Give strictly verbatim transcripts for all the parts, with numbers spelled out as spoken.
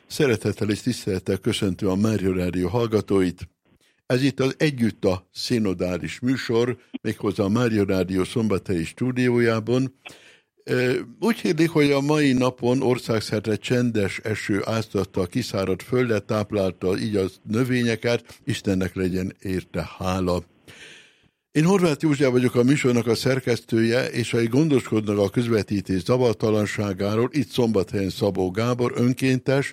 Szeretettel és tisztelettel köszöntöm a Mária Rádió hallgatóit. Ez itt az Együtt a szinodális műsor, méghozzá a Mária Rádió szombathelyi stúdiójában. Úgy hirdik, hogy a mai napon országszerte csendes eső áztatta a kiszáradt földet, táplálta így a növényeket, Istennek legyen érte hála. Én Horváth József vagyok, a műsornak a szerkesztője, és ha gondoskodnak a közvetítés zavartalanságáról, itt Szombathelyen Szabó Gábor, önkéntes,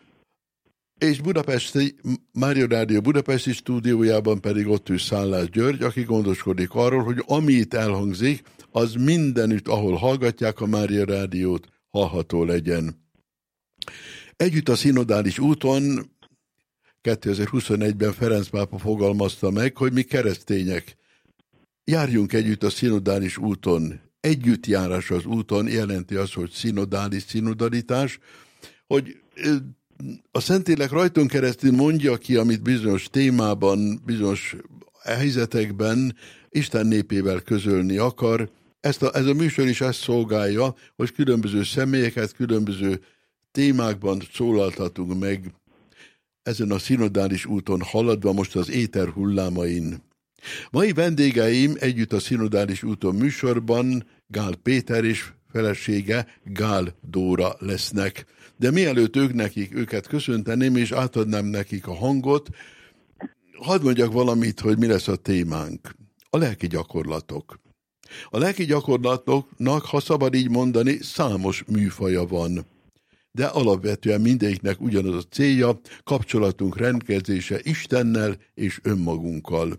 és Budapesti, Mária Rádió budapesti stúdiójában pedig ott ül Szállás György, aki gondoskodik arról, hogy ami itt elhangzik, az mindenütt, ahol hallgatják a Mária Rádiót, hallható legyen. Együtt a szinodális úton kétezer-huszonegyben Ferenc pápa fogalmazta meg, hogy mi keresztények járjunk együtt a szinodális úton. Együttjárás az úton jelenti azt, hogy szinodális, szinodalitás, hogy a Szentlélek rajtunk keresztül mondja ki, amit bizonyos témában, bizonyos helyzetekben Isten népével közölni akar. Ezt a, ez a műsor is ezt szolgálja, hogy különböző személyeket, különböző témákban szólaltatunk meg ezen a szinodális úton haladva most az éter hullámain. Mai vendégeim együtt a szinodális úton műsorban Gál Péter és felesége Gál Dóra lesznek. De mielőtt ők nekik, őket köszönteném, és átadnám nekik a hangot, hadd mondjak valamit, hogy mi lesz a témánk. A lelki gyakorlatok. A lelki gyakorlatoknak, ha szabad így mondani, számos műfaja van. De alapvetően mindegyiknek ugyanaz a célja, kapcsolatunk rendkezése Istennel és önmagunkkal.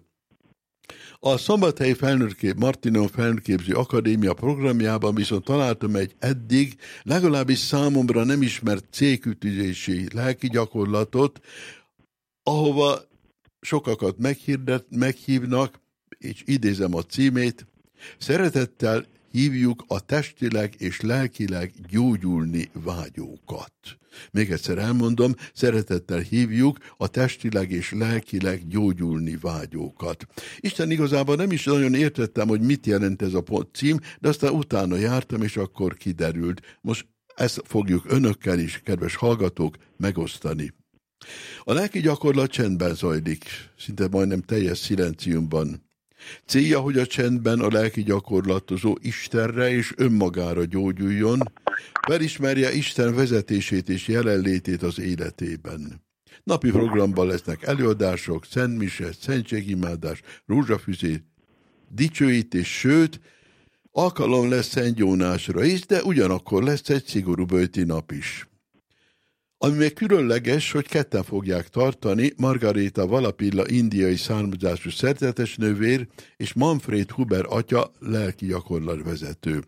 A Szombathelyi Felnőttkép Martinon Felnőttképző Akadémia programjában viszont találtam egy eddig legalábbis számomra nem ismert célkütőzési lelki gyakorlatot, ahova sokakat meghirdet, meghívnak, és idézem a címét, szeretettel hívjuk a testileg és lelkileg gyógyulni vágyókat. Még egyszer elmondom, szeretettel hívjuk a testileg és lelkileg gyógyulni vágyókat. Isten igazából nem is nagyon értettem, hogy mit jelent ez a cím, de aztán utána jártam, és akkor kiderült. Most ezt fogjuk önökkel is, kedves hallgatók, megosztani. A lelki gyakorlat csendben zajlik, szinte majdnem teljes szilenciumban. Célja, hogy a csendben a lelki gyakorlatozó Istenre és önmagára gyógyuljon, felismerje Isten vezetését és jelenlétét az életében. Napi programban lesznek előadások, szentmise, szentségimádás, rózsafűzé, dicsőítés, sőt, alkalom lesz Szent Jónásra is, de ugyanakkor lesz egy szigorú böjti nap is. Ami még különleges, hogy ketten fogják tartani, Margarita Valapilla indiai származású szerzetes nővér és Manfred Huber atya lelki gyakorlatvezető.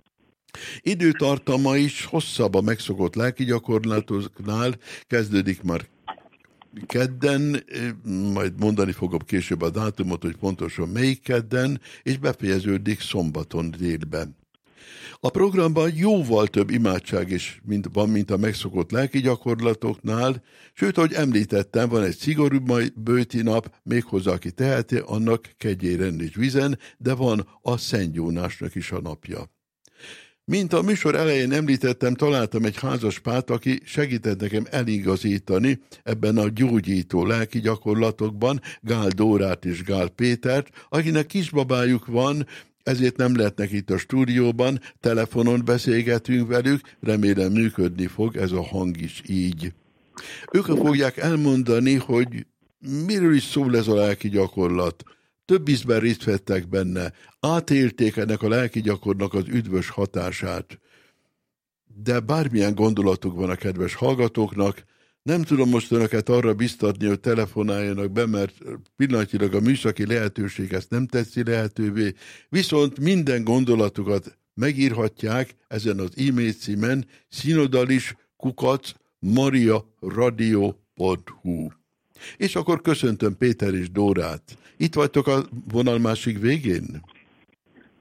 Időtartama is hosszabb a megszokott lelki gyakorlatoknál, kezdődik már kedden, majd mondani fogom később a dátumot, hogy pontosan melyik kedden, és befejeződik szombaton délben. A programban jóval több imádság is mint, van, mint a megszokott lelki gyakorlatoknál, sőt, ahogy említettem, van egy szigorú böjti nap, méghozzá aki teheti, annak kegyéren és vizen, de van a Szent Jónásnak is a napja. Mint a műsor elején említettem, találtam egy házaspárt, aki segített nekem eligazítani ebben a gyógyító lelki gyakorlatokban, Gál Dórát és Gál Pétert, akinek kisbabájuk van, ezért nem lehetnek itt a stúdióban, telefonon beszélgetünk velük, remélem működni fog ez a hang is így. Ők fogják elmondani, hogy miről is szól ez a lelki gyakorlat. Több ízben részt vettek benne, átélték ennek a lelki gyakornak az üdvös hatását. De bármilyen gondolatuk van a kedves hallgatóknak, nem tudom most önöket arra biztatni, hogy telefonáljanak be, mert pillanatilag a műszaki lehetőség ezt nem teszi lehetővé, viszont minden gondolatukat megírhatják ezen az e-mail címen szinodalis kukac mariaradio pont hu. És akkor köszöntöm Péter és Dórát. Itt vagytok a vonal másik végén?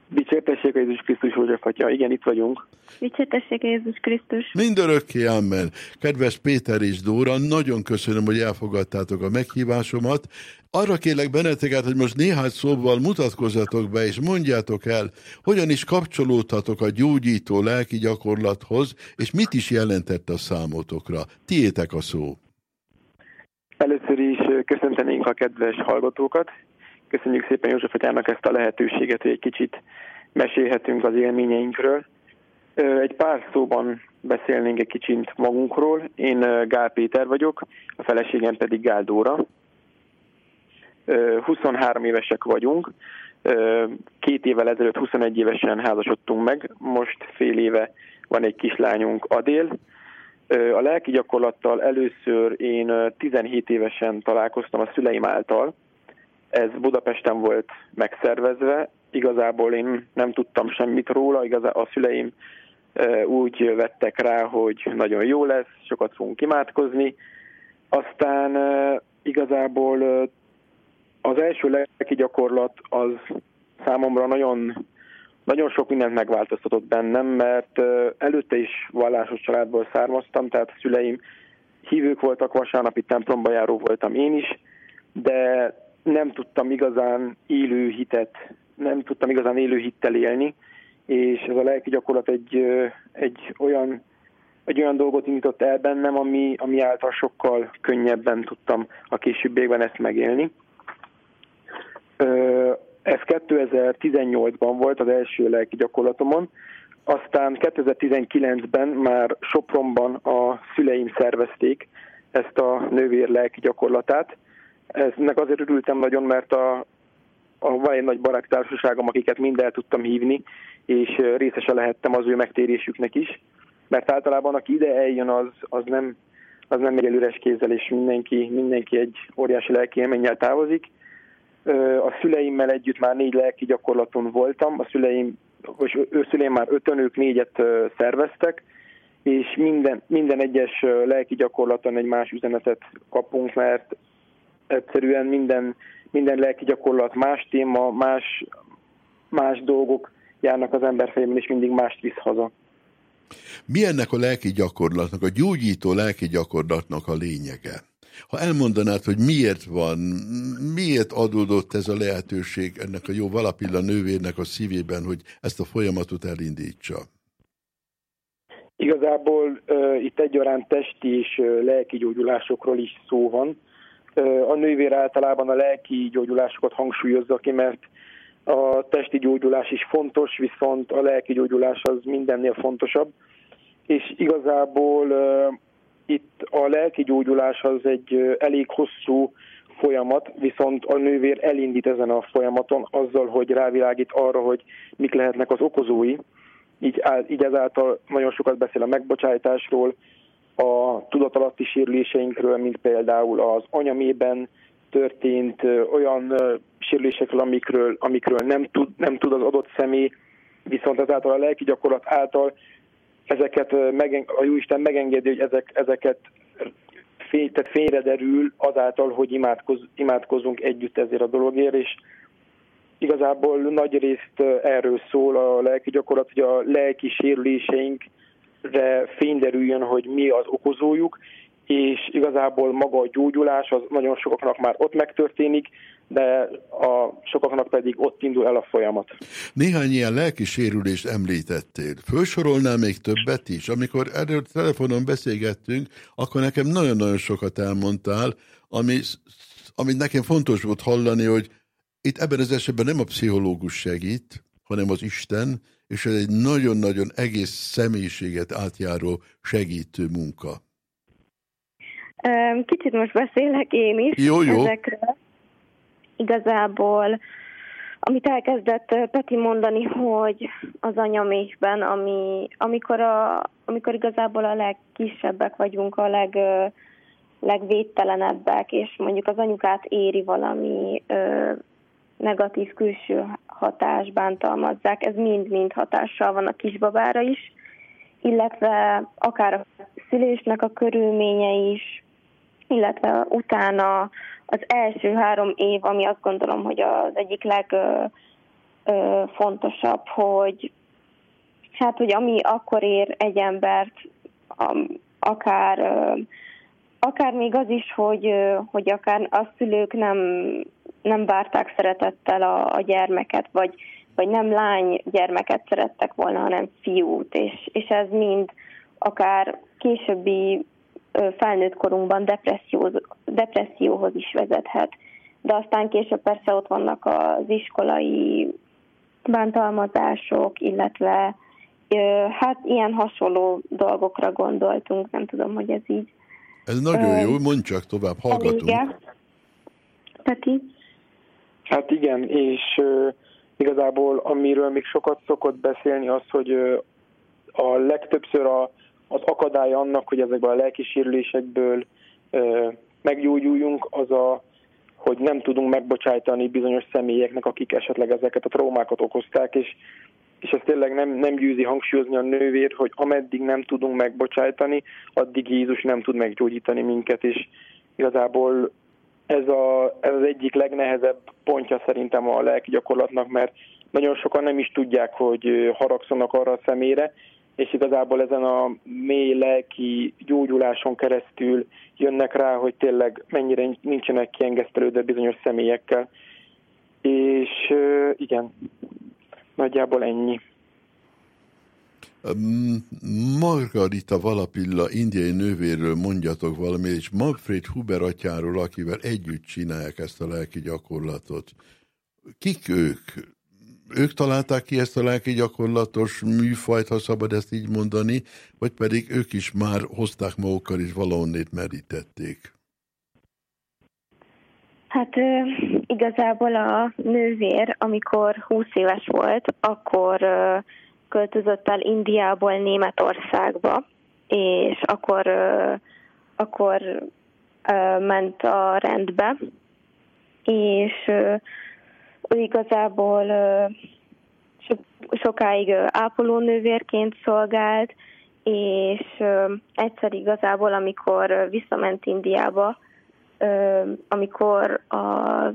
Dicsértessék a Jézus Krisztus, József Atya. Igen, itt vagyunk. Dicsértessék a Jézus Krisztus. Mindörökké, amen. Kedves Péter és Dóra, nagyon köszönöm, hogy elfogadtátok a meghívásomat. Arra kérlek benneteket, hogy most néhány szóval mutatkozzatok be, és mondjátok el, hogyan is kapcsolódhatok a gyógyító lelki gyakorlathoz, és mit is jelentett a számotokra. Tiétek a szó. Először is köszöntenénk a kedves hallgatókat. Köszönjük szépen József Atyának ezt a lehetőséget, hogy egy kicsit mesélhetünk az élményeinkről. Egy pár szóban beszélnénk egy kicsit magunkról. Én Gál Péter vagyok, a feleségem pedig Gál Dóra. huszonhárom évesek vagyunk. Két évvel ezelőtt huszonegy évesen házasodtunk meg, most fél éve van egy kislányunk, Adél. A lelki gyakorlattal először én tizenhét évesen találkoztam a szüleim által. Ez Budapesten volt megszervezve. Igazából én nem tudtam semmit róla, igazából a szüleim úgy vettek rá, hogy nagyon jó lesz, sokat fogunk imádkozni. Aztán igazából az első lelki gyakorlat az számomra nagyon, nagyon sok mindent megváltoztatott bennem, mert előtte is vallásos családból származtam, tehát a szüleim hívők voltak, vasárnapi templomba járó voltam én is, de nem tudtam igazán élő hitet, nem tudtam igazán élő hittel élni, és ez a lelki gyakorlat egy, egy, olyan, egy olyan dolgot indított el bennem, ami, ami által sokkal könnyebben tudtam a későbbiekben ezt megélni. Ez kétezer-tizennyolcban volt az első lelki gyakorlatomon, aztán kétezer-tizenkilencben már Sopronban a szüleim szervezték ezt a nővér lelki gyakorlatát. Ennek azért örültem nagyon, mert a, a van egy nagy baráttársaságom, akiket mind el tudtam hívni, és részese lehettem az ő megtérésüknek is, mert általában aki ide eljön, az, az nem, az nem megy el üres kézzel, és mindenki, mindenki egy óriási lelki élménnyel távozik. A szüleimmel együtt már négy lelki gyakorlaton voltam, a szüleim, és ő szüleim már ötön, ők négyet szerveztek, és minden, minden egyes lelki gyakorlaton egy más üzenetet kapunk, mert egyszerűen minden, minden lelki gyakorlat más téma, más, más dolgok járnak az ember fejében, és mindig mást visz haza. Mi ennek a lelki gyakorlatnak, a gyógyító lelki gyakorlatnak a lényege? Ha elmondanád, hogy miért van, miért adódott ez a lehetőség ennek a jó Valapilla nővérnek a szívében, hogy ezt a folyamatot elindítsa? Igazából uh, itt egyaránt testi és uh, lelki gyógyulásokról is szó van. Uh, a nővér általában a lelki gyógyulásokat hangsúlyozza ki, mert a testi gyógyulás is fontos, viszont a lelki gyógyulás az mindennél fontosabb. És igazából uh, itt a lelki gyógyulás az egy uh, elég hosszú folyamat, viszont a nővér elindít ezen a folyamaton azzal, hogy rávilágít arra, hogy mik lehetnek az okozói. Így, így ezáltal nagyon sokat beszél a megbocsájtásról, a tudatalatti sérüléseinkről, mint például az anyamében történt ö, olyan ö, sérülésekről, amikről, amikről nem, tud, nem tud az adott személy, viszont ezáltal a lelki gyakorlat által ezeket ö, megen, a Jóisten megengedi, hogy ezek, ezeket fény, tehát fényre derül azáltal, hogy imádkoz, imádkozunk együtt ezért a dologért, és igazából nagy részt erről szól a lelki gyakorlat, hogy a lelki sérüléseinkre fény derüljön, hogy mi az okozójuk, és igazából maga a gyógyulás az nagyon sokaknak már ott megtörténik, de a sokaknak pedig ott indul el a folyamat. Néhány ilyen lelki sérülést említettél. Fölsorolnál még többet is? Amikor erről telefonon beszélgettünk, akkor nekem nagyon-nagyon sokat elmondtál, ami, amit nekem fontos volt hallani, hogy itt ebben az esetben nem a pszichológus segít, hanem az Isten, és ez egy nagyon-nagyon egész személyiséget átjáró segítő munka. Kicsit most beszélek én is jó, jó. ezekről. Igazából, amit elkezdett Peti mondani, hogy az anyaméhben, ami, amikor, a, amikor igazából a legkisebbek vagyunk, a leg, legvédtelenebbek, és mondjuk az anyukát éri valami ö, negatív külső hatás, bántalmazzák, ez mind-mind hatással van a kisbabára is, illetve akár a szülésnek a körülménye is, illetve utána az első három év, ami azt gondolom, hogy az egyik leg, ö, fontosabb, hogy hát, hogy ami akkor ér egy embert, um, akár, ö, akár még az is, hogy, ö, hogy akár a szülők nem, nem várták szeretettel a, a gyermeket, vagy, vagy nem lány gyermeket szerettek volna, hanem fiút, és, és ez mind akár későbbi ö, felnőtt korunkban depresszió, depresszióhoz is vezethet. De aztán később persze ott vannak az iskolai bántalmazások, illetve ö, hát ilyen hasonló dolgokra gondoltunk, nem tudom, hogy ez így. Ez nagyon ö, jó, mondj csak tovább, hallgatunk. Peti? Hát igen, és uh, igazából amiről még sokat szokott beszélni az, hogy uh, a legtöbbször a, az akadály annak, hogy ezekből a lelki sérülésekből uh, meggyógyuljunk, az a, hogy nem tudunk megbocsájtani bizonyos személyeknek, akik esetleg ezeket a traumákat okozták, és, és ez tényleg nem, nem győzi hangsúlyozni a nővér, hogy ameddig nem tudunk megbocsájtani, addig Jézus nem tud meggyógyítani minket, és igazából ez, a, ez az egyik legnehezebb pontja szerintem a lelki gyakorlatnak, mert nagyon sokan nem is tudják, hogy haragszanak arra a személyre, és igazából ezen a mély lelki gyógyuláson keresztül jönnek rá, hogy tényleg mennyire nincsenek kiengesztelődve bizonyos személyekkel. És igen, nagyjából ennyi. Margarita Valapilla indiai nővérről mondjatok valamit, és Manfred Huber atyáról, akivel együtt csinálják ezt a lelki gyakorlatot. Kik ők? Ők találták ki ezt a lelki gyakorlatos műfajt, ha szabad ezt így mondani, vagy pedig ők is már hozták magukkal és valahonnét merítették? Hát igazából a nővér, amikor húsz éves volt, akkor költözött el Indiából Németországba, és akkor, akkor ment a rendbe, és ő igazából sokáig ápolónővérként szolgált, és egyszer igazából, amikor visszament Indiába, amikor az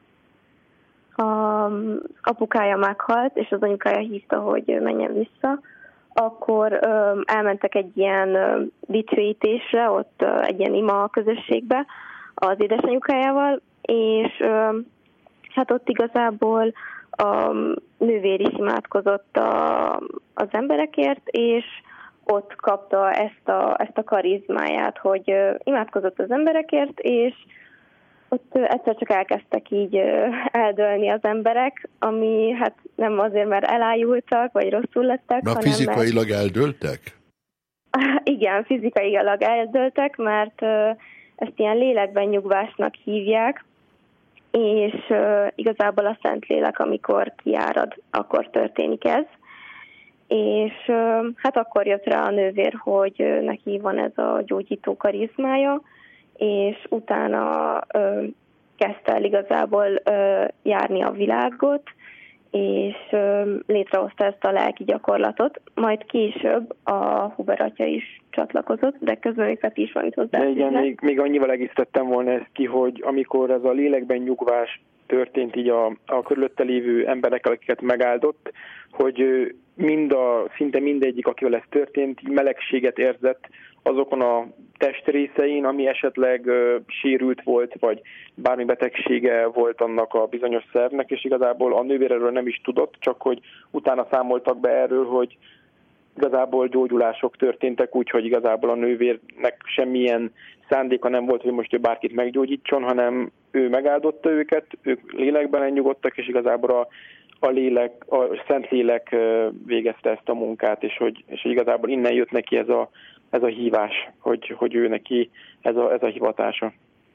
a apukája meghalt, és az anyukája hívta, hogy menjen vissza, akkor ö, elmentek egy ilyen ö, dicsőítésre, ott ö, egy ilyen ima közösségbe az édesanyukájával, és ö, hát ott igazából a nővér is imádkozott a, az emberekért, és ott kapta ezt a, ezt a karizmáját, hogy ö, imádkozott az emberekért, és ott egyszer csak elkezdtek így eldőlni az emberek, ami hát nem azért, mert elájultak, vagy rosszul lettek, Na, hanem fizikailag mert... eldőltek? Igen, fizikailag eldőltek, mert ezt ilyen lélekben nyugvásnak hívják, és igazából a Szentlélek, amikor kiárad, akkor történik ez. És hát akkor jött rá a nővér, hogy neki van ez a gyógyító karizmája, és utána ö, kezdte el igazából ö, járni a világot, és ö, létrehozta ezt a lelki gyakorlatot, majd később a Huber atya is csatlakozott, de közben még is van itt hozzá. De igen, még, még annyival egészítettem volna ezt ki, hogy amikor ez a lélekben nyugvás történt így a, a körülötte lévő emberekkel, akiket megáldott, hogy mind a, szinte mindegyik, akivel ez történt, melegséget érzett azokon a testrészein, ami esetleg uh, sérült volt, vagy bármi betegsége volt annak a bizonyos szervnek, és igazából a nővér erről nem is tudott, csak hogy utána számoltak be erről, hogy igazából gyógyulások történtek, úgyhogy igazából a nővérnek semmilyen szándéka nem volt, hogy most ő bárkit meggyógyítson, hanem ő megáldotta őket, ők lélekben elnyugodtak, és igazából a, a lélek, a Szentlélek végezte ezt a munkát, és hogy, és hogy igazából innen jött neki ez a, ez a hívás, hogy, hogy ő neki ez a, ez a hivatása.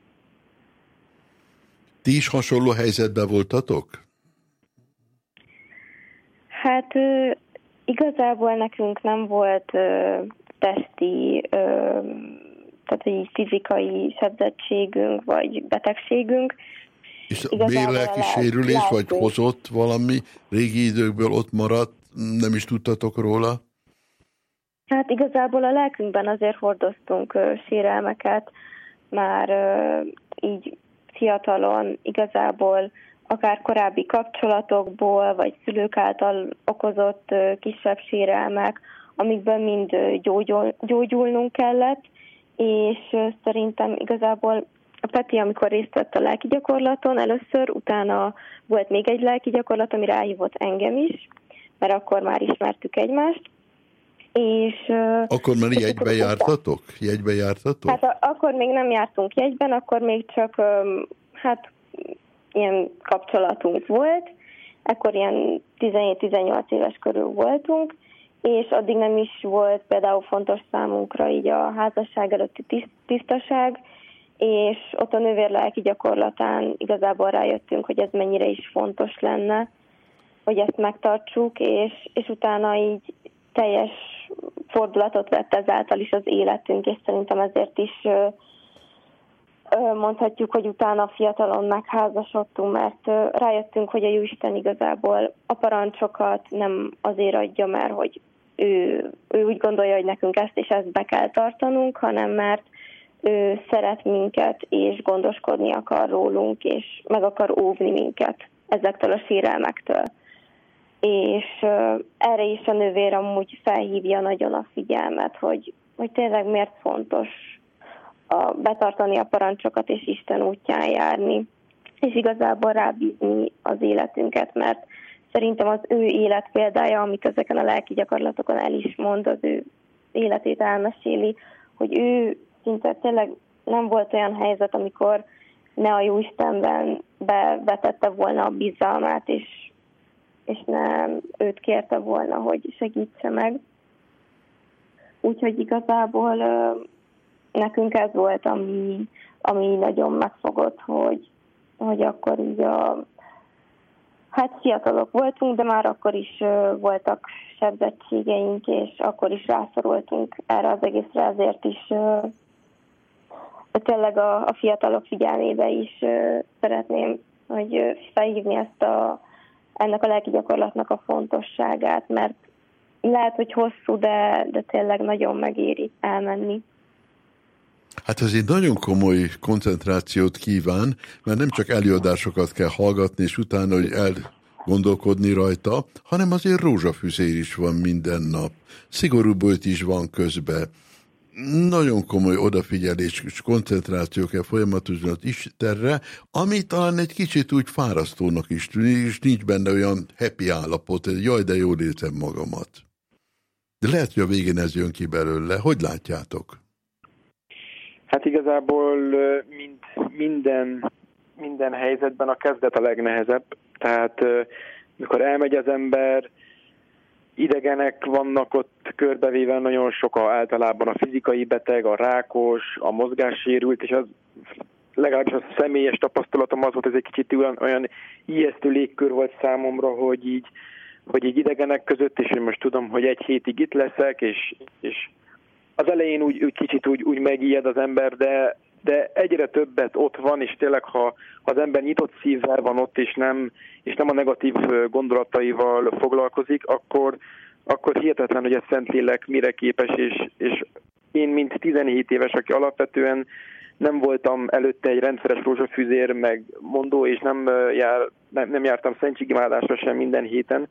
Ti is hasonló helyzetben voltatok? Hát igazából nekünk nem volt testi, tehát egy fizikai sebzettségünk, vagy betegségünk. És léleki sérülés, vagy hozott valami régi időkből ott maradt, nem is tudtatok róla? Hát igazából a lelkünkben azért hordoztunk uh, sérelmeket, már uh, így fiatalon igazából akár korábbi kapcsolatokból, vagy szülők által okozott kisebb sérelmek, amikben mind gyógyul, gyógyulnunk kellett, és szerintem igazából a Peti, amikor részt vett a lelki gyakorlaton először, utána volt még egy lelki gyakorlat, ami ráhívott engem is, mert akkor már ismertük egymást. És, akkor már jegybe jártatok? Jegybe jártatok? Hát akkor még nem jártunk jegyben, akkor még csak hát ilyen kapcsolatunk volt, akkor ilyen tizenhét-tizennyolc éves körül voltunk, és addig nem is volt például fontos számunkra így a házasság előtti tisztaság, és ott a nővér lelki gyakorlatán igazából rájöttünk, hogy ez mennyire is fontos lenne, hogy ezt megtartsuk, és, és utána így teljes fordulatot vett ezáltal is az életünk, és szerintem ezért is mondhatjuk, hogy utána fiatalon megházasodtunk, mert rájöttünk, hogy a Jóisten igazából a parancsokat nem azért adja, mert hogy ő, ő úgy gondolja, hogy nekünk ezt és ezt be kell tartanunk, hanem mert ő szeret minket, és gondoskodni akar rólunk, és meg akar óvni minket ezektől a sérelmektől. És erre is a nővér amúgy felhívja nagyon a figyelmet, hogy, hogy tényleg miért fontos a, betartani a parancsokat és Isten útján járni, és igazából rábízni az életünket, mert szerintem az ő életpéldája, amit ezeken a lelki gyakorlatokon el is mond, az ő életét elmeséli, hogy ő szinte tényleg nem volt olyan helyzet, amikor ne a Jóistenben bevetette volna a bizalmát, és, és nem őt kérte volna, hogy segítse meg. Úgyhogy igazából nekünk ez volt, ami, ami nagyon megfogott, hogy, hogy akkor így a hát fiatalok voltunk, de már akkor is voltak sebzettségeink, és akkor is rászorultunk erre az egészre, ezért is tényleg a, a fiatalok figyelmébe is szeretném, hogy felhívni ezt a, ennek a lelki gyakorlatnak a fontosságát, mert lehet, hogy hosszú, de, de tényleg nagyon megéri elmenni. Hát ez egy nagyon komoly koncentrációt kíván, mert nem csak előadásokat kell hallgatni, és utána, hogy elgondolkodni rajta, hanem azért rózsafüzér is van minden nap. Szigorú böjt is van közben. Nagyon komoly odafigyelés és koncentráció kell folyamatosan az Istenre, ami talán egy kicsit úgy fárasztónak is tűnik, és nincs benne olyan happy állapot, hogy jaj, de jól érzem magamat. De lehet, hogy a végén ez jön ki belőle. Hogy látjátok? Hát igazából mint minden, minden helyzetben a kezdet a legnehezebb. Tehát mikor elmegy az ember, idegenek vannak ott körbevéve, nagyon sok általában a fizikai beteg, a rákos, a mozgássérült, és az legalábbis a személyes tapasztalatom az volt, ez egy kicsit olyan, olyan ijesztő légkör volt számomra, hogy így, hogy így idegenek között, és én most tudom, hogy egy hétig itt leszek, és, és az elején úgy, úgy kicsit úgy, úgy megijed az ember, de, de egyre többet ott van, és tényleg, ha az ember nyitott szívvel van ott, és nem, és nem a negatív gondolataival foglalkozik, akkor, akkor hihetetlen, hogy a Szentlélek mire képes, és, és én, mint tizenhét éves, aki alapvetően nem voltam előtte egy rendszeres rózsafűzér meg mondó, és nem, jár, nem, nem jártam szentségimádásra sem minden héten,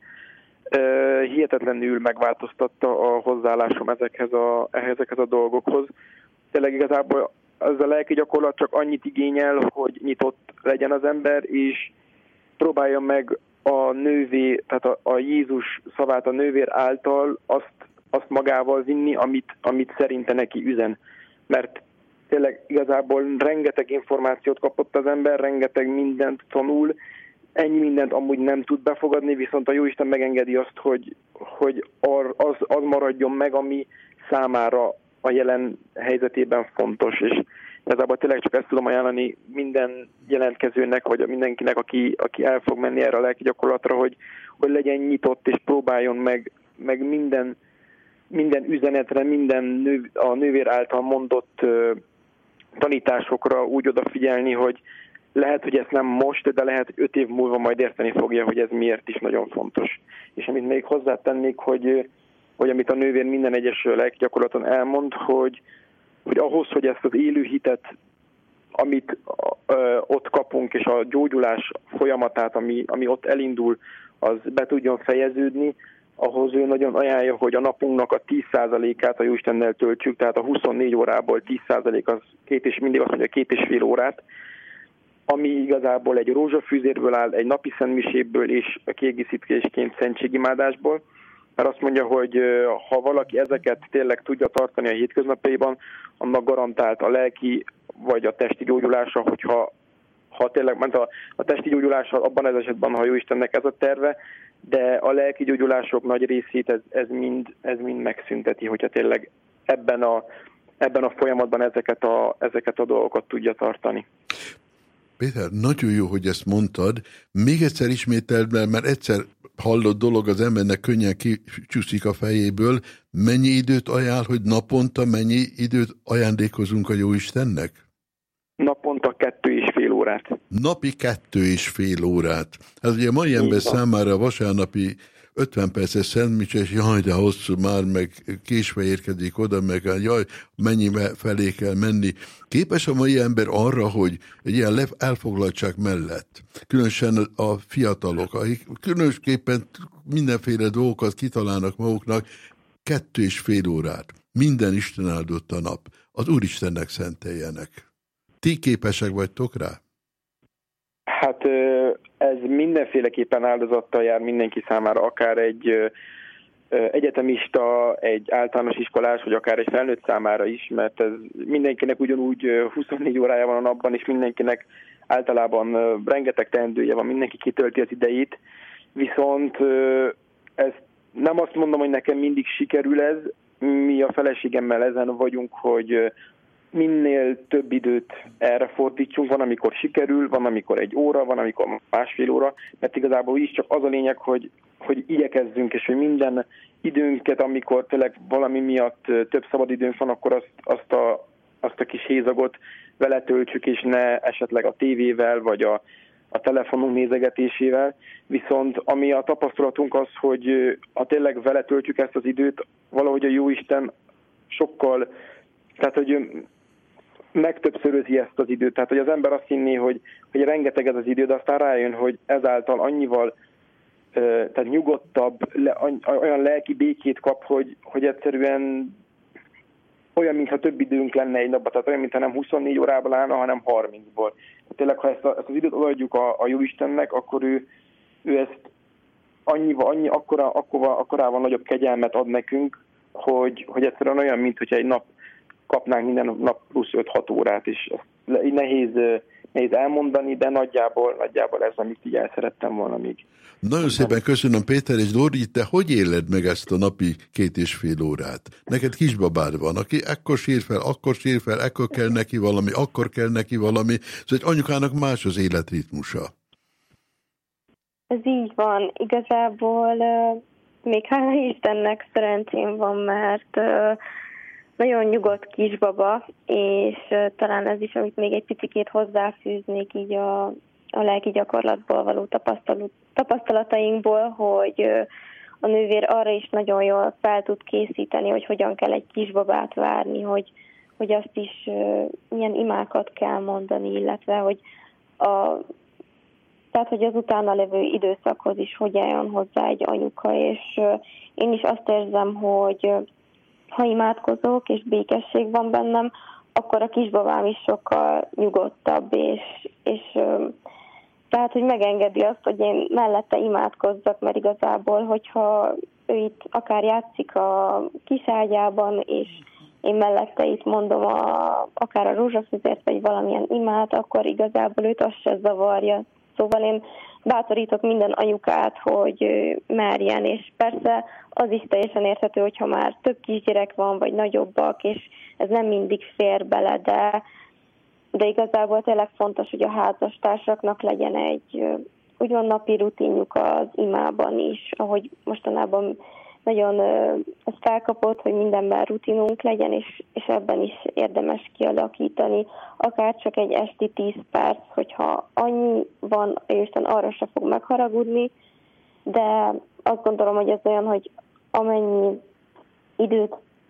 hihetetlenül megváltoztatta a hozzáállásom ezekhez a, ezekhez a dolgokhoz. Tényleg igazából az a lelki gyakorlat csak annyit igényel, hogy nyitott legyen az ember, és próbálja meg a nővé, tehát a, a Jézus szavát a nővér által azt, azt magával vinni, amit, amit szerinte neki üzen. Mert tényleg igazából rengeteg információt kapott az ember, rengeteg mindent tanul, ennyi mindent amúgy nem tud befogadni, viszont a Jóisten megengedi azt, hogy, hogy az, az maradjon meg, ami számára a jelen helyzetében fontos, és igazából tényleg csak ezt tudom ajánlani minden jelentkezőnek, vagy mindenkinek, aki, aki el fog menni erre a lelki gyakorlatra, hogy, hogy legyen nyitott, és próbáljon meg, meg minden, minden üzenetre, minden nő, a nővér által mondott uh, tanításokra úgy odafigyelni, hogy lehet, hogy ezt nem most, de lehet, hogy öt év múlva majd érteni fogja, hogy ez miért is nagyon fontos. És amit még hozzátennék, hogy, hogy amit a nővér minden egyes lelki gyakorlaton elmond, hogy, hogy ahhoz, hogy ezt az élő hitet amit ö, ott kapunk, és a gyógyulás folyamatát, ami, ami ott elindul, az be tudjon fejeződni, ahhoz ő nagyon ajánlja, hogy a napunknak a tíz százalékát a Jóistennel töltsük, tehát a huszonnégy órából tíz százalék az két és mindig azt mondja két és fél órát, ami igazából egy rózsafűzérből áll, egy napi szentmiséből és a kiegészítésként szentségimádásból, mert azt mondja, hogy ha valaki ezeket tényleg tudja tartani a hétköznapjaiban, annak garantált a lelki vagy a testi gyógyulása, hogyha ha tényleg ment a, a testi gyógyulása abban az esetben, ha Jóistennek ez a terve, de a lelki gyógyulások nagy részét ez, ez, mind, ez mind megszünteti, hogyha tényleg ebben a, ebben a folyamatban ezeket a, ezeket a dolgokat tudja tartani. Péter, nagyon jó, hogy ezt mondtad. Még egyszer ismételd, mert egyszer hallott dolog az embernek könnyen kicsúszik a fejéből. Mennyi időt ajánl, hogy naponta mennyi időt ajándékozunk a Jóistennek? Naponta kettő és fél órát. Napi kettő és fél órát. Ez ugye a mai ember számára a vasárnapi ötven perces szentmise, és jaj, de hosszú már, meg késve érkezik oda, meg jaj, mennyi felé kell menni. Képes a mai ember arra, hogy egy ilyen elfoglaltság mellett, különösen a fiatalok, akik különösképpen mindenféle dolgokat kitalálnak maguknak, kettő és fél órát, minden Isten áldott a nap, az Úristennek szenteljenek. Ti képesek vagytok rá? Hát ez mindenféleképpen áldozattal jár mindenki számára, akár egy egyetemista, egy általános iskolás, vagy akár egy felnőtt számára is, mert ez mindenkinek ugyanúgy huszonnégy órája van a napban, és mindenkinek általában rengeteg teendője van, mindenki kitölti az idejét, viszont ez nem azt mondom, hogy nekem mindig sikerül ez, mi a feleségemmel ezen vagyunk, hogy minél több időt erre fordítsunk, van, amikor sikerül, van, amikor egy óra, van, amikor másfél óra, mert igazából is csak az a lényeg, hogy, hogy igyekezzünk, és hogy minden időnket, amikor tényleg valami miatt több szabad időnk van, akkor azt, azt, a, azt a kis hézagot vele töltsük, és ne esetleg a tévével, vagy a, a telefonunk nézegetésével. Viszont ami a tapasztalatunk az, hogy ha tényleg vele töltjük ezt az időt, valahogy a Jóisten sokkal, tehát hogy megtöbbszörözi ezt az időt. Tehát, hogy az ember azt hinné, hogy, hogy rengeteg ez az idő, de aztán rájön, hogy ezáltal annyival tehát nyugodtabb, le, olyan lelki békét kap, hogy, hogy egyszerűen olyan, mintha több időnk lenne egy napban, tehát olyan, mintha nem huszonnégy órában állna, hanem harmincból. Tehát tényleg, ha ezt, a, ezt az időt odaadjuk a, a Jóistennek, akkor ő, ő ezt annyival, annyi, akkora, akkora, akkorával nagyobb kegyelmet ad nekünk, hogy, hogy egyszerűen olyan, mint hogyha egy nap kapnánk minden nap plusz öt-hat órát, és ezt nehéz, nehéz elmondani, de nagyjából, nagyjából ez, amit így el szerettem volna még. Nagyon szépen köszönöm, Péter, és Dori, te hogy éled meg ezt a napi két és fél órát? Neked kisbabád van, aki ekkor sír fel, akkor sír fel, ekkor kell neki valami, akkor kell neki valami, szóval egy anyukának más az életritmusa. Ez így van. Igazából uh, még hála Istennek szerencsém van, mert uh, nagyon nyugodt kisbaba, és uh, talán ez is, amit még egy picikét hozzáfűznék így a, a lelki gyakorlatból való tapasztalatainkból, hogy uh, a nővér arra is nagyon jól fel tud készíteni, hogy hogyan kell egy kisbabát várni, hogy, hogy azt is uh, milyen imákat kell mondani, illetve hogy a Tehát, hogy az utána levő időszakhoz is hogy álljon hozzá egy anyuka, és uh, én is azt érzem, hogy uh, ha imádkozok, és békesség van bennem, akkor a kisbabám is sokkal nyugodtabb, és, és uh, tehát, hogy megengedi azt, hogy én mellette imádkozzak, mert igazából, hogyha ő itt akár játszik a kiságyában, és én mellette itt mondom a, akár a rózsafüzért, vagy valamilyen imát, akkor igazából őt azt se zavarja. Szóval én bátorítok minden anyukát, hogy merjen, és persze az is teljesen érthető, hogyha már több kisgyerek van, vagy nagyobbak, és ez nem mindig fér bele, de, de igazából tényleg fontos, hogy a házastársaknak legyen egy ugyan napi rutinjuk az imában is, ahogy mostanában nagyon ez felkapott, hogy mindenben rutinunk legyen, és, és ebben is érdemes kialakítani. Akár csak egy esti tíz perc, hogyha annyi van, Isten arra se fog megharagudni, de azt gondolom, hogy ez olyan, hogy amennyi időt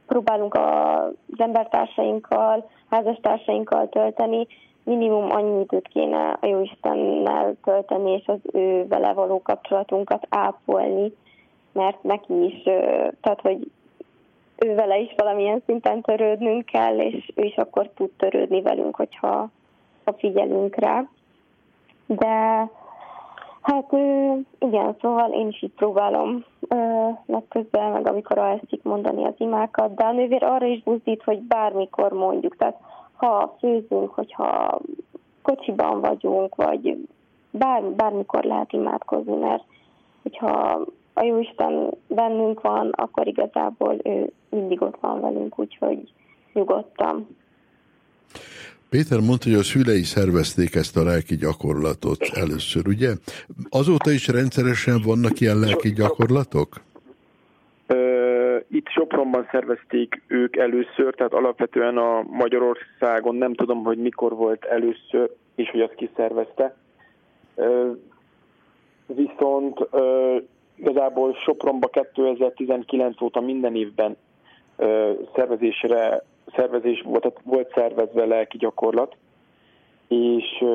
próbálunk az embertársainkkal, házastársainkkal tölteni, minimum annyi időt kéne a Jóistennel tölteni, és az ő vele való kapcsolatunkat ápolni, mert neki is, tehát hogy ő vele is valamilyen szinten törődnünk kell, és ő is akkor tud törődni velünk, hogyha ha figyelünk rá. De hát igen, szóval én is így próbálom legközben, meg amikor alszik mondani az imákat, de a nővér arra is buzdít, hogy bármikor mondjuk, tehát ha főzünk, hogyha kocsiban vagyunk, vagy bár, bármikor lehet imádkozni, mert hogyha a Jóisten bennünk van, akkor igazából ő mindig ott van velünk, úgyhogy nyugodtan. Péter mondta, hogy a szülei szervezték ezt a lelki gyakorlatot először, ugye? Azóta is rendszeresen vannak ilyen lelki gyakorlatok? Itt Sopronban szervezték ők először, tehát alapvetően a Magyarországon nem tudom, hogy mikor volt először, és hogy azt kiszervezte. Viszont igazából Sopronban kétezer-tizenkilenc óta minden évben szervezésre, szervezés volt, volt szervezve lelki gyakorlat, és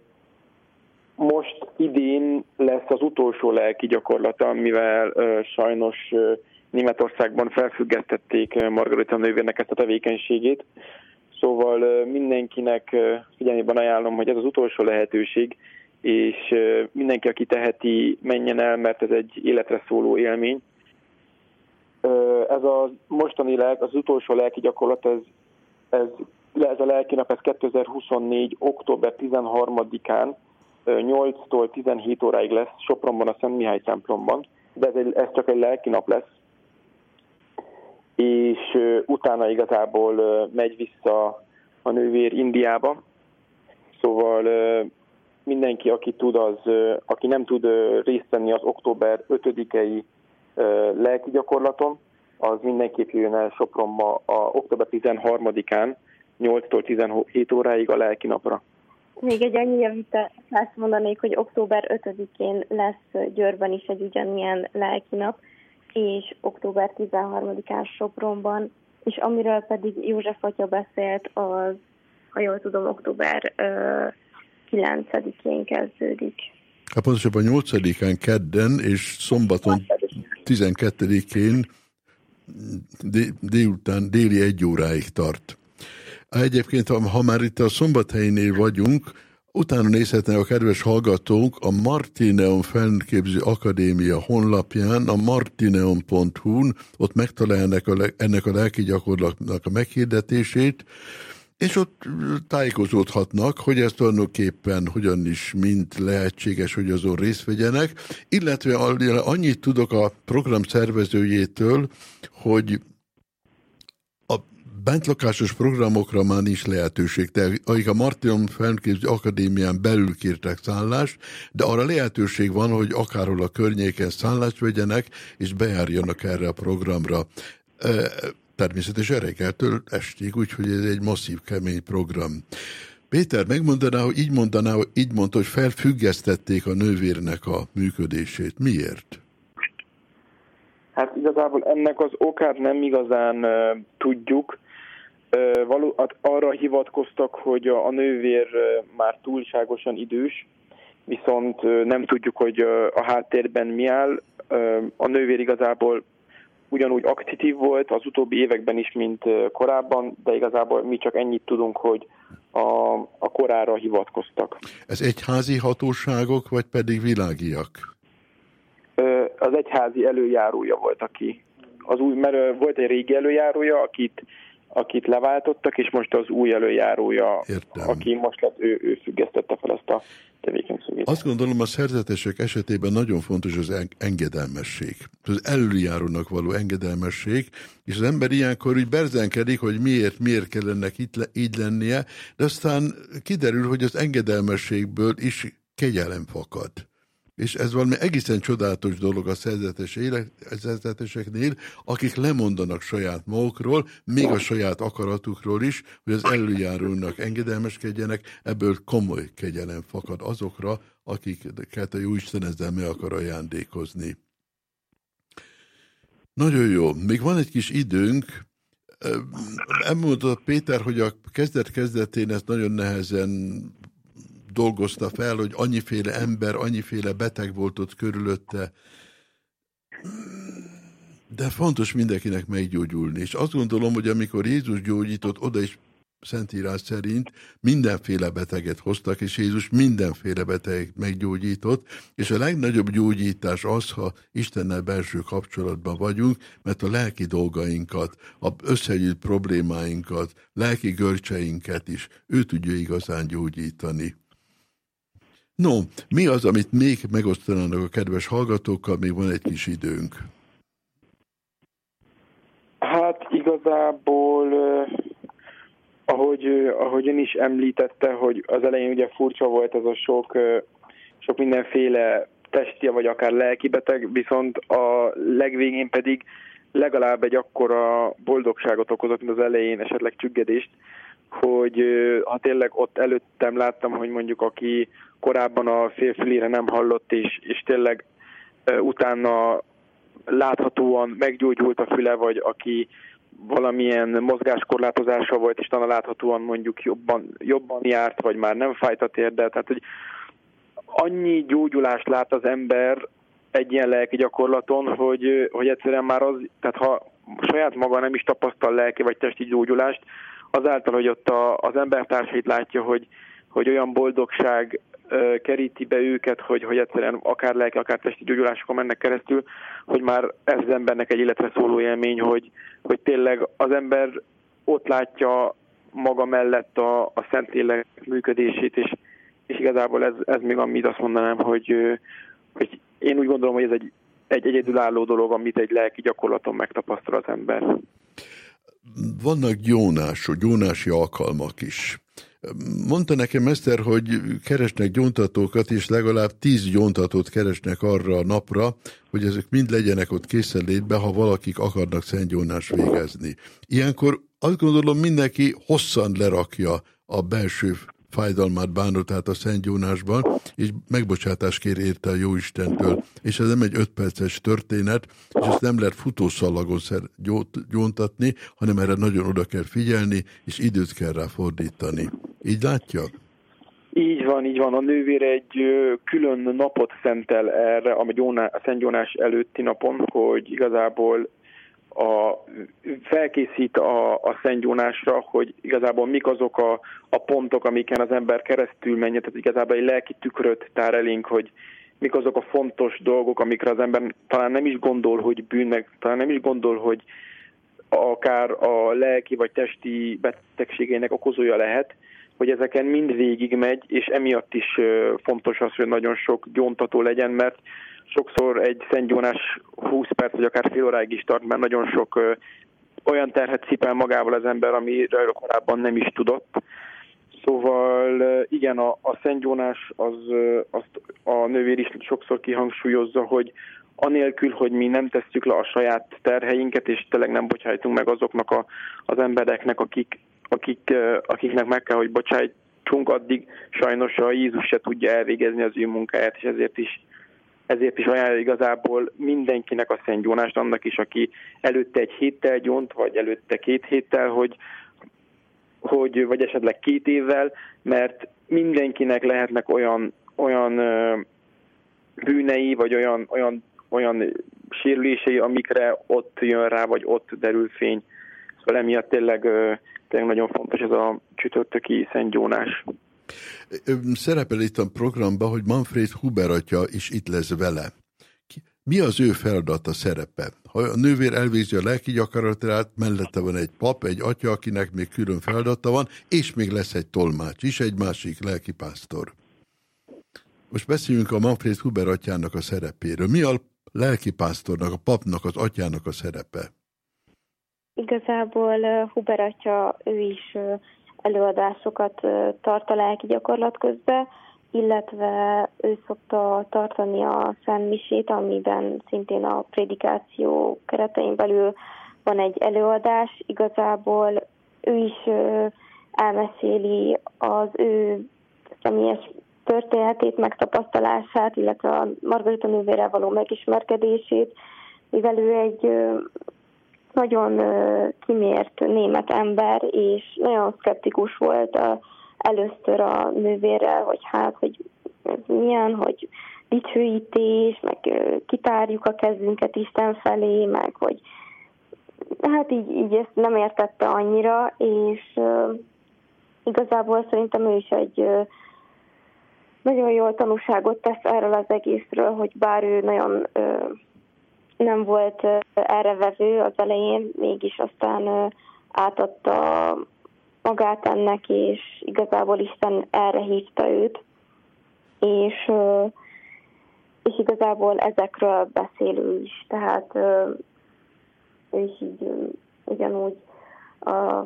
most idén lesz az utolsó lelki gyakorlata, mivel sajnos Németországban felfüggesztették Margarita nővérnek ezt a tevékenységét. Szóval mindenkinek figyelmében ajánlom, hogy ez az utolsó lehetőség, és mindenki, aki teheti, menjen el, mert ez egy életre szóló élmény. Ez a mostani lelk, az utolsó lelki gyakorlat, ez, ez, ez a lelki nap, ez kétezer-huszonnégy. október tizenharmadikán nyolctól tizenhét óráig lesz Sopronban, a Szent Mihály templomban, de ez, egy, ez csak egy lelki nap lesz. És utána igazából megy vissza a nővér Indiába. Szóval mindenki, aki tud, az, aki nem tud részt venni az október ötödikei lelki gyakorlaton, az mindenképp jön el Sopronba a október tizenharmadikán nyolctól tizenhét óráig a lelki napra. Még egy annyi javítást mondanék, hogy október ötödikén lesz Győrben is egy ugyanilyen lelki nap, és október tizenharmadikán Sopronban, és amiről pedig József atya beszélt, az, ha jól tudom, október kilencedikén kezdődik. Hát pontosabban nyolcadikán kedden, és szombaton tizenkettedikén délután déli egy óráig tart. Egyébként, ha már itt a Szombathelynél vagyunk, utána nézhetnek a kedves hallgatók a Martineum Felképző Akadémia honlapján, a martineum pont hu-n, ott megtalálnak a, ennek a lelki gyakorlatnak a meghirdetését, és ott tájékozódhatnak, hogy ez tulajdonképpen hogyan is mind lehetséges, hogy azon részt vegyenek, illetve annyit tudok a program szervezőjétől, hogy a bentlakásos programokra már nincs lehetőség. Tehát akik a Martineum Felképző Akadémián belül kértek szállást, de arra lehetőség van, hogy akárhol a környéken szállást vegyenek, és bejárjanak erre a programra. Természetesen reggeltől estig, úgyhogy ez egy masszív, kemény program. Péter, megmondaná, hogy így mondaná, hogy így mondta, hogy felfüggesztették a nővérnek a működését. Miért? Hát igazából ennek az okát nem igazán uh, tudjuk. Uh, való, hát arra hivatkoztak, hogy a, a nővér uh, már túlságosan idős, viszont uh, nem tudjuk, hogy uh, a háttérben mi áll. Uh, a nővér igazából ugyanúgy aktív volt az utóbbi években is, mint korábban, de igazából mi csak ennyit tudunk, hogy a, a korára hivatkoztak. Ez egyházi hatóságok, vagy pedig világiak? Az egyházi előjárója volt, aki az új, mert volt egy régi előjárója, akit, akit leváltottak, és most az új előjárója, Értem. aki most lett, ő, ő függesztette fel ezt a tevékenységet. Azt gondolom, a szerzetesek esetében nagyon fontos az engedelmesség. Az előjárónak való engedelmesség, és az ember ilyenkor úgy berzenkedik, hogy miért, miért kellene így lennie, de aztán kiderül, hogy az engedelmességből is kegyelem fakad. És ez valami egészen csodálatos dolog a szerzeteseknél, akik lemondanak saját magukról, még a saját akaratukról is, hogy az előjárónak engedelmeskedjenek, ebből komoly kegyelem fakad azokra, akiket a Jóisten ezzel meg akar ajándékozni. Nagyon jó. Még van egy kis időnk. Elmondta Péter, hogy a kezdet-kezdetén ezt nagyon nehezen dolgozta fel, hogy annyiféle ember, annyiféle beteg volt ott körülötte. De fontos mindenkinek meggyógyulni. És azt gondolom, hogy amikor Jézus gyógyított, oda is Szentírás szerint mindenféle beteget hoztak, és Jézus mindenféle beteget meggyógyított, és a legnagyobb gyógyítás az, ha Istennel belső kapcsolatban vagyunk, mert a lelki dolgainkat, az összegyűlt problémáinkat, lelki görcseinket is ő tudja igazán gyógyítani. No, mi az, amit még megosztanának a kedves hallgatókkal, még van egy kis időnk? Hát igazából, ahogy, ahogy ön is említette, hogy az elején ugye furcsa volt ez a sok, sok mindenféle testi vagy akár lelki beteg, viszont a legvégén pedig legalább egy akkora boldogságot okozott, mint az elején, esetleg csüggedést, hogy ha tényleg ott előttem láttam, hogy mondjuk aki korábban a félfülére nem hallott, és, és tényleg utána láthatóan meggyógyult a füle, vagy aki valamilyen mozgáskorlátozása volt, és talán láthatóan mondjuk jobban, jobban járt, vagy már nem fájt a térde. Tehát, hogy annyi gyógyulást lát az ember egy ilyen lelki gyakorlaton, hogy, hogy egyszerűen már az, tehát ha saját maga nem is tapasztal lelki vagy testi gyógyulást, azáltal, hogy ott a, az embertársait látja, hogy, hogy olyan boldogság uh, keríti be őket, hogy, hogy egyszerűen akár lelki, akár testi gyógyulásokon mennek keresztül, hogy már ez az embernek egy életre szóló élmény, hogy, hogy tényleg az ember ott látja maga mellett a, a Szentlélek működését, és, és igazából ez, ez még amit azt mondanám, hogy, hogy én úgy gondolom, hogy ez egy, egy egyedülálló dolog, amit egy lelki gyakorlaton megtapasztal az ember. Vannak gyónások, gyónási alkalmak is. Mondta nekem Eszter, hogy keresnek gyóntatókat, és legalább tíz gyóntatót keresnek arra a napra, hogy ezek mind legyenek ott készenlétben, ha valakik akarnak szentgyónást végezni. Ilyenkor azt gondolom, mindenki hosszan lerakja a belső fájdalmát, bánatát a szentgyónásban, és megbocsátást kér érte a Jóistentől. És ez nem egy öt perces történet, és ezt nem lehet futószalagon gyóntatni, hanem erre nagyon oda kell figyelni, és időt kell rá fordítani. Így látja? Így van, így van. A nővér egy külön napot szentel erre, a, gyónás, a szentgyónás előtti napon, hogy igazából a, felkészít a, a szentgyónásra, hogy igazából mik azok a, a pontok, amiken az ember keresztül menjen, tehát igazából egy lelki tükröt tár elénk, hogy mik azok a fontos dolgok, amikre az ember talán nem is gondol, hogy bűn, meg talán nem is gondol, hogy akár a lelki vagy testi betegségeinek okozója lehet, hogy ezeken mind végig megy, és emiatt is fontos az, hogy nagyon sok gyóntató legyen, mert sokszor egy szentgyónás húsz perc, vagy akár fél óráig is tart, mert nagyon sok ö, olyan terhet cipel magával az ember, amiről korábban nem is tudott. Szóval ö, igen, a, a szentgyónás az, ö, azt a nővér is sokszor kihangsúlyozza, hogy anélkül, hogy mi nem tesszük le a saját terheinket, és tényleg nem bocsájtunk meg azoknak a, az embereknek, akik, akik, ö, akiknek meg kell, hogy bocsájtsunk, addig sajnos a Jézus se tudja elvégezni az ő munkáját, és ezért is Ezért is ajánlja igazából mindenkinek a szentgyónást, annak is, aki előtte egy héttel gyónt, vagy előtte két héttel, hogy, hogy, vagy esetleg két évvel, mert mindenkinek lehetnek olyan, olyan bűnei, vagy olyan, olyan, olyan sérülései, amikre ott jön rá, vagy ott derül fény. Szóval emiatt tényleg, tényleg nagyon fontos ez a csütörtöki szentgyónás. Szerepel itt a programban, hogy Manfred Huber atya is itt lesz vele. Mi az ő feladata, szerepe? Ha a nővér elvégzi a lelki gyakorlatát, mellette van egy pap, egy atya, akinek még külön feladata van, és még lesz egy tolmács is, egy másik lelkipásztor. Most beszéljünk a Manfred Huber atyának a szerepéről. Mi a lelkipásztornak, a papnak, az atyának a szerepe? Igazából Huber atya, ő is előadásokat tart a lelki gyakorlat közben, illetve ő szokta tartani a szentmisét, amiben szintén a prédikáció keretein belül van egy előadás. Igazából ő is elmeséli az ő személyes történetét, megtapasztalását, illetve a Margarita nővérrel való megismerkedését, mivel ő egy nagyon kimért német ember, és nagyon szkeptikus volt a, először a nővérrel, hogy hát, hogy ez milyen, hogy dicsőítés, meg kitárjuk a kezünket Isten felé, meg hogy hát így, így ezt nem értette annyira, és uh, igazából szerintem ő is egy uh, nagyon jól tanúságot tesz erről az egészről, hogy bár ő nagyon uh, nem volt uh, errevevő az elején, mégis aztán uh, átadta magát ennek, és igazából Isten erre hívta őt, és, uh, és igazából ezekről beszél ő is, tehát uh, ő is így uh, ugyanúgy a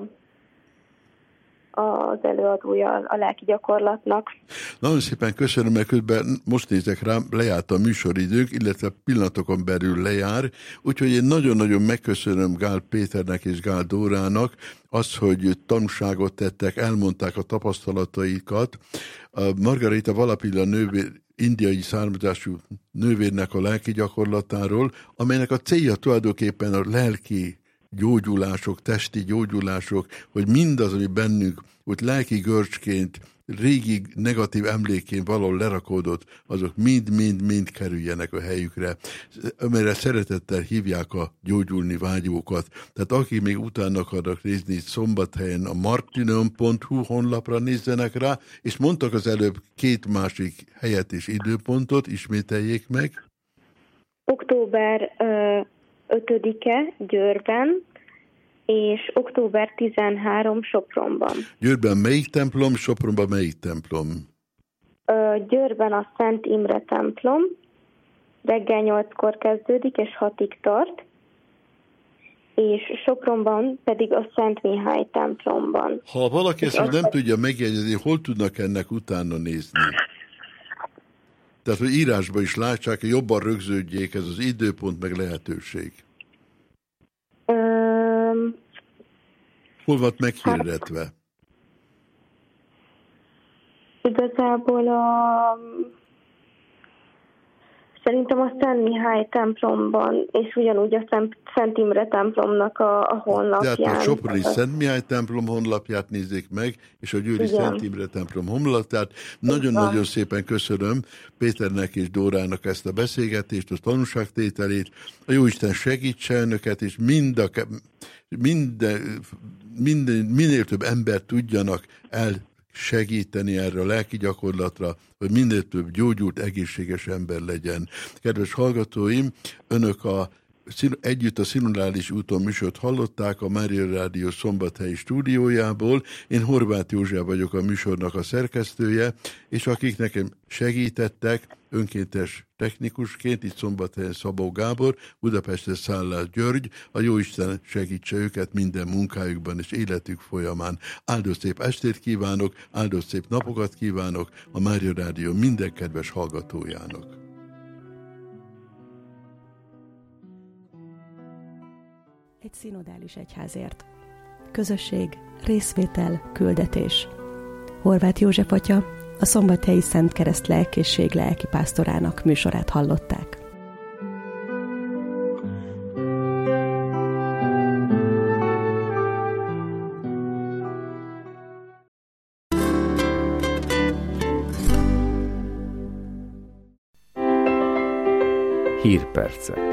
az előadója a lelki gyakorlatnak. Nagyon szépen köszönöm, mert közben most nézek rám, lejárt a műsoridőnk, illetve pillanatokon belül lejár, úgyhogy én nagyon-nagyon megköszönöm Gál Péternek és Gál Dórának azt, hogy tanúságot tettek, elmondták a tapasztalataikat. A Margarita Valapilla nővér, indiai származású nővérnek a lelki gyakorlatáról, amelynek a célja tulajdonképpen a lelki gyógyulások, testi gyógyulások, hogy mindaz, ami bennünk, hogy lelki görcsként, régi negatív emlékén valahol lerakódott, azok mind-mind-mind kerüljenek a helyükre, amelyre szeretettel hívják a gyógyulni vágyókat. Tehát aki még utána akarnak nézni, Szombathelyen a martineum pont hu honlapra nézzenek rá, és mondtak az előbb két másik helyet és időpontot, ismételjék meg. Október ötödike Győrben, és október tizenharmadika Sopronban. Győrben melyik templom, Sopronban melyik templom? Győrben a Szent Imre templom, reggel nyolckor kezdődik, és hatig tart, és Sopronban pedig a Szent Mihály templomban. Ha valaki ezt nem azt... tudja megjegyezni, hol tudnak ennek utána nézni? Tehát, hogy írásban is látsák, jobban rögződjék ez az időpont, meg lehetőség. Um, Hol volt meghirdetve? Hát, igazából a... Szerintem a Szent Mihály templomban, és ugyanúgy a Szent, Szent Imre templomnak a, a honlapján. Tehát a Soproni Szent Mihály templom honlapját nézzék meg, és a Győri Igen. Szent Imre templom honlapját. Nagyon-nagyon szépen köszönöm Péternek és Dórának ezt a beszélgetést, a tanúságtételét. A Jóisten segítse önöket, és mind a, minden, minden, minél több ember tudjanak el segíteni erre a lelki gyakorlatra, hogy minél több gyógyult, egészséges ember legyen. Kedves hallgatóim, önök a, együtt a Szinodális úton műsort hallották a Mária Rádió szombathelyi stúdiójából. Én Horváth József vagyok, a műsornak a szerkesztője, és akik nekem segítettek, önkéntes technikusként, itt Szombathelyen Szabó Gábor, Budapesten Szállás György, a Jóisten segítse őket minden munkájukban és életük folyamán. Áldott szép estét kívánok, áldott szép napokat kívánok a Mária Rádió minden kedves hallgatójának. Egy szinodális egyházért. Közösség, részvétel, küldetés. Horváth József atya, a Szombathelyi Szent Kereszt Lelkészség lelkipásztorának műsorát hallották. Hírpercek.